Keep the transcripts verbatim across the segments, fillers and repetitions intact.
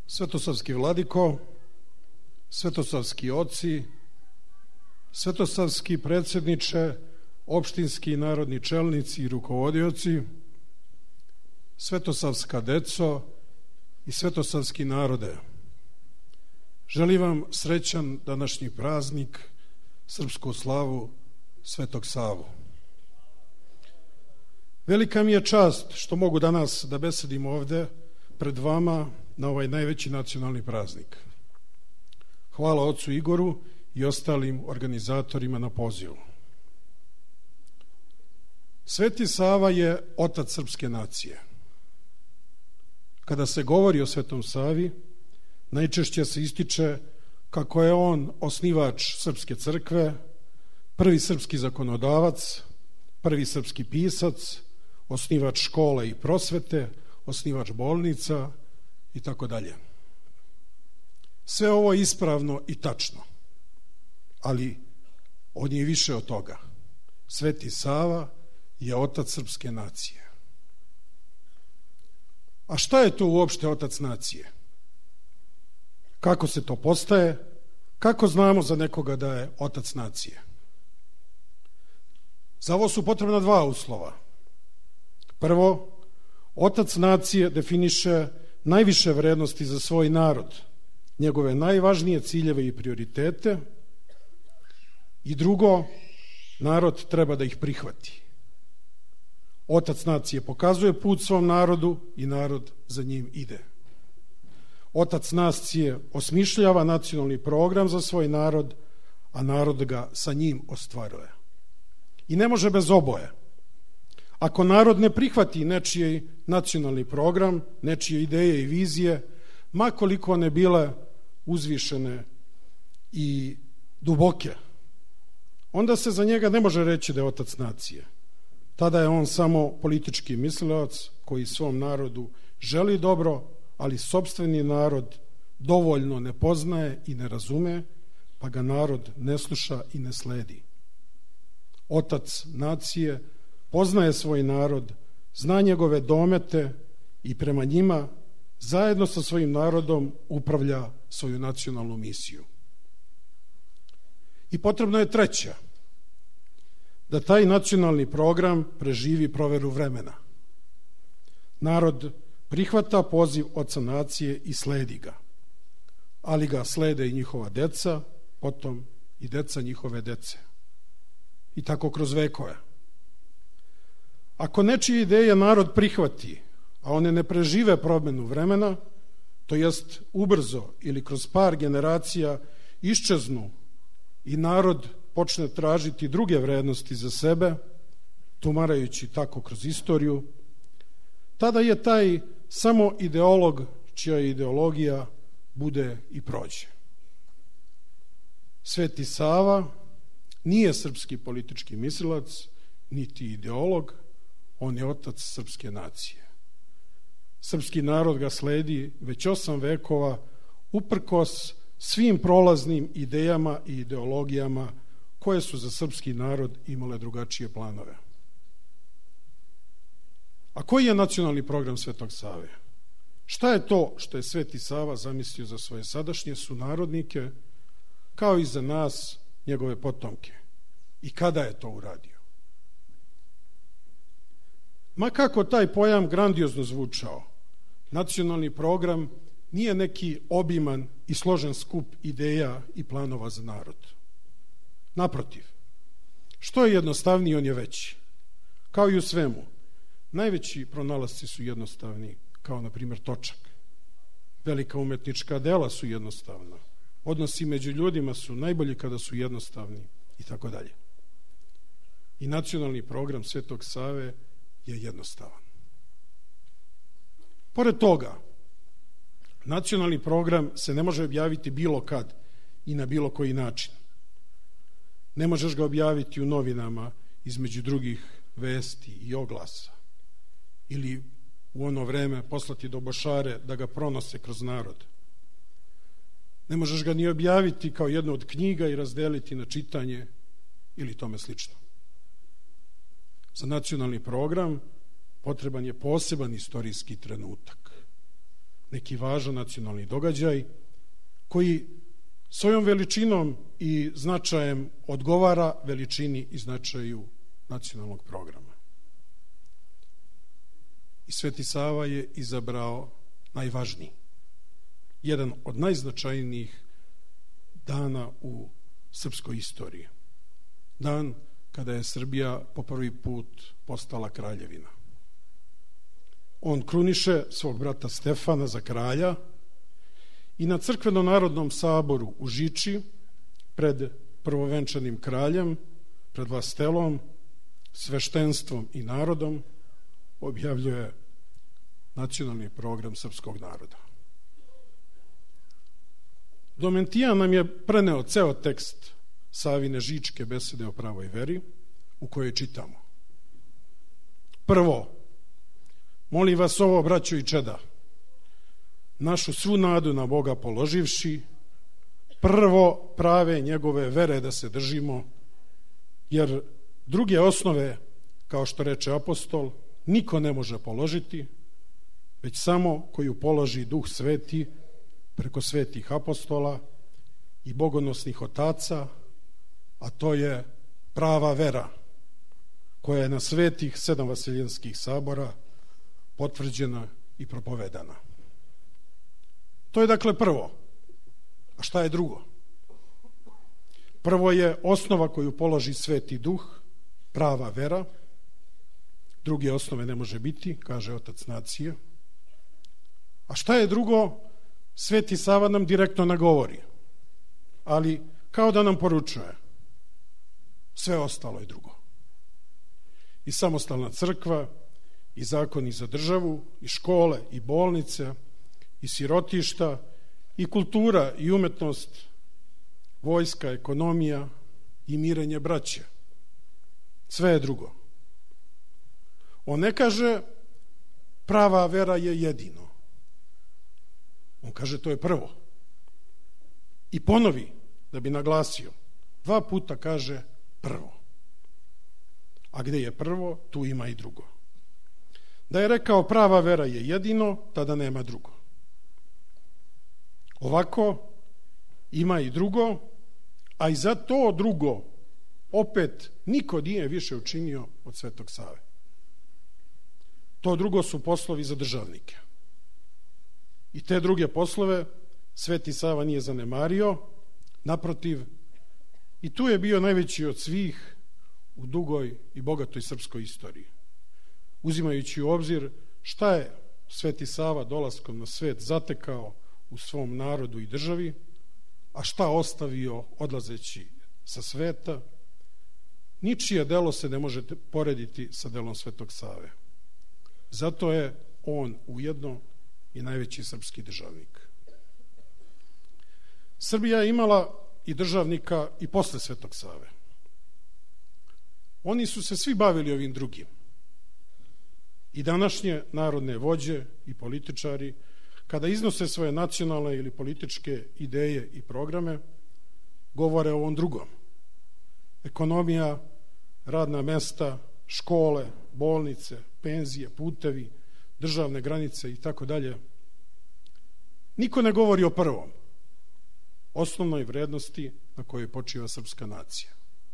Svetosavski vladiko, svetosavski oci, svetosavski predsjedniče, opštinski i narodni čelnici i rukovodioci, svetosavska deco i svetosavski narode. Želim vam srećan današnji praznik, srpsku slavu Svetog Savu. Velika mi je čast što mogu danas da besedim ovde pred vama na ovaj najveći nacionalni praznik. Hvala ocu Igoru i ostalim organizatorima na pozivu. Sveti Sava je otac srpske nacije. Kada se govori o Svetom Savi, najčešće se ističe kako je on osnivač srpske crkve, prvi srpski zakonodavac, prvi srpski pisac, osnivač škola i prosvete, osnivač bolnica i tako dalje. Sve ovo je ispravno i tačno, ali on je više od toga. Sveti Sava je otac srpske nacije. A šta je to uopšte otac nacije? Kako se to postaje? Kako znamo za nekoga da je otac nacije? Za ovo su potrebna dva uslova. Prvo, otac nacije definiše najviše vrednosti za svoj narod, njegove najvažnije ciljeve i prioritete, i drugo, narod treba da ih prihvati. Otac nacije pokazuje put svom narodu i narod za njim ide. Otac nacije osmišljava nacionalni program za svoj narod, a narod ga sa njim ostvaruje. I ne može bez oboje. Ako narod ne prihvati nečiji nacionalni program, nečije ideje i vizije, ma koliko one bile uzvišene i duboke, onda se za njega ne može reći da je otac nacije. Tada je on samo politički mislilac koji svom narodu želi dobro, ali sopstveni narod dovoljno ne poznaje i ne razume, pa ga narod ne sluša i ne sledi. Otac nacije poznaje svoj narod, zna njegove domete i prema njima zajedno sa svojim narodom upravlja svoju nacionalnu misiju. I potrebno je treće, da taj nacionalni program preživi proveru vremena. Narod prihvata poziv oca nacije i sledi ga, ali ga slede i njihova deca, potom i deca njihove dece. I tako kroz vekove. Ako nečije ideje narod prihvati, a one ne prežive promenu vremena, to jest ubrzo ili kroz par generacija iščeznu i narod počne tražiti druge vrednosti za sebe, tumarajući tako kroz istoriju, tada je taj samo ideolog čija ideologija bude i prođe. Sveti Sava nije srpski politički mislilac, niti ideolog, on je otac srpske nacije. Srpski narod ga sledi već osam vekova, uprkos svim prolaznim idejama i ideologijama koje su za srpski narod imale drugačije planove. A koji je nacionalni program Svetog Save? Šta je to što je Sveti Sava zamislio za svoje sadašnje sunarodnike, kao i za nas, njegove potomke? I kada je to uradio? Ma kako taj pojam grandiozno zvučao, nacionalni program nije neki obiman i složen skup ideja i planova za narod. Naprotiv, što je jednostavniji, on je veći. Kao i u svemu, najveći pronalasci su jednostavni, kao na primjer točak. Velika umetnička dela su jednostavna. Odnosi među ljudima su najbolji kada su jednostavni i tako dalje. I nacionalni program Svetog Save je jednostavan. Pored toga, nacionalni program se ne može objaviti bilo kad i na bilo koji način. Ne možeš ga objaviti u novinama između drugih vesti i oglasa ili u ono vreme poslati dobošare da ga pronose kroz narod. Ne možeš ga ni objaviti kao jednu od knjiga i razdeliti na čitanje ili tome slično. Za nacionalni program potreban je poseban istorijski trenutak. neki važan nacionalni događaj koji svojom veličinom i značajem odgovara veličini i značaju nacionalnog programa. I Sveti Sava je izabrao najvažniji, jedan od najznačajnijih dana u srpskoj istoriji. Dan kada je Srbija po prvi put postala kraljevina. On kruniše svog brata Stefana za kralja i na crkveno-narodnom saboru u Žiči pred prvovenčanim kraljem, pred vlastelom, sveštenstvom i narodom objavljuje nacionalni program srpskog naroda. Domentijan nam je preneo ceo tekst Savine Žičke besede o pravoj veri, u kojoj čitamo: prvo, molim vas ovo, braćo i čeda, našu svu nadu na Boga položivši, prvo prave njegove vere da se držimo, jer druge osnove, kao što reče apostol, niko ne može položiti, već samo koju položi Duh Sveti preko svetih apostola i bogonosnih otaca, a to je prava vera, koja je na svetih sedam vaseljenskih sabora potvrđena i propovedana. To je dakle prvo. A šta je drugo? Prvo je osnova koju položi Sveti Duh, prava vera. Druge osnove ne može biti, kaže Otac nacije. A šta je drugo? Sveti Sava nam direktno nagovori, ali kao da nam poručuje: sve ostalo je drugo. I samostalna crkva, i zakoni za državu, i škole, i bolnice, i sirotišta, i kultura, i umetnost, vojska, ekonomija i mirenje braće. Sve je drugo. On ne kaže prava vera je jedino. On kaže to je prvo. I ponovi, da bi naglasio, dva puta kaže prvo. A gde je prvo, tu ima i drugo. Da je rekao prava vera je jedino, tada nema drugo. Ovako ima i drugo, a i za to drugo opet niko nije više učinio od Svetog Save. To drugo su poslovi za državnike. I te druge poslove Sveti Sava nije zanemario, naprotiv, i tu je bio najveći od svih u dugoj i bogatoj srpskoj istoriji. Uzimajući u obzir šta je Sveti Sava dolaskom na svet zatekao u svom narodu i državi, a šta ostavio odlazeći sa sveta, ničije delo se ne može porediti sa delom Svetog Save. Zato je on ujedno i najveći srpski državnik. Srbija je imala i državnika i posle Svetog Save. Oni su se svi bavili ovim drugim. I današnje narodne vođe i političari, kada iznose svoje nacionalne ili političke ideje i programe, govore o ovom drugom. Ekonomija, radna mesta, škole, bolnice, penzije, putevi, državne granice i tako dalje. Niko ne govori o prvom, osnovnoj vrednosti na kojoj počiva srpska nacija.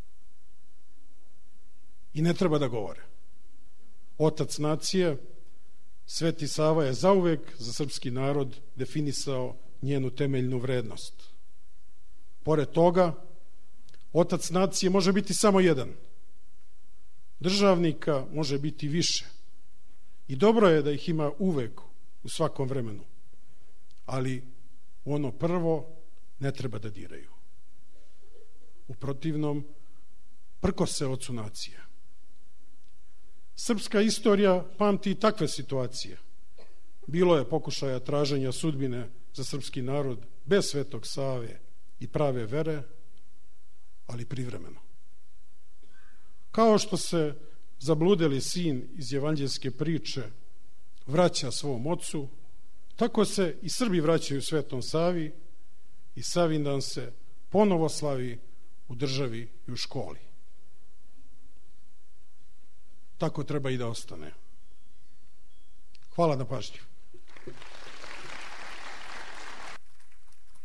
I ne treba da govore. Otac nacije, Sveti Sava, je zauvek za srpski narod definisao njenu temeljnu vrednost. Pored toga, otac nacije može biti samo jedan. Državnika može biti više. I dobro je da ih ima uvek u svakom vremenu. Ali ono prvo ne treba da diraju. U protivnom, prkose ocu nacije. Srpska istorija pamti takve situacije. Bilo je pokušaja traženja sudbine za srpski narod bez Svetog Save i prave vere, ali privremeno. Kao što se zabludeli sin iz evanđeljske priče vraća svom ocu, tako se i Srbi vraćaju Svetom Savi i Savindan se ponovo slavi u državi i u školi. Tako treba i da ostane. Hvala na pažnju.